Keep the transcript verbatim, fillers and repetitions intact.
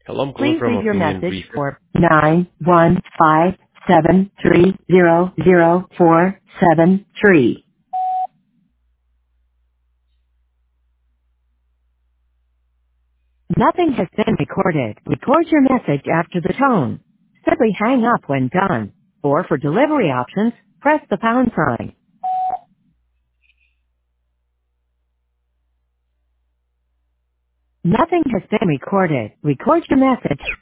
Hello, I'm calling Please from leave your Opinion message Research. for nine one five seven three zero zero four seven three. Nothing has been recorded. Record your message after the tone. Simply hang up when done. Or for delivery options, press the pound sign. Nothing has been recorded. Record your message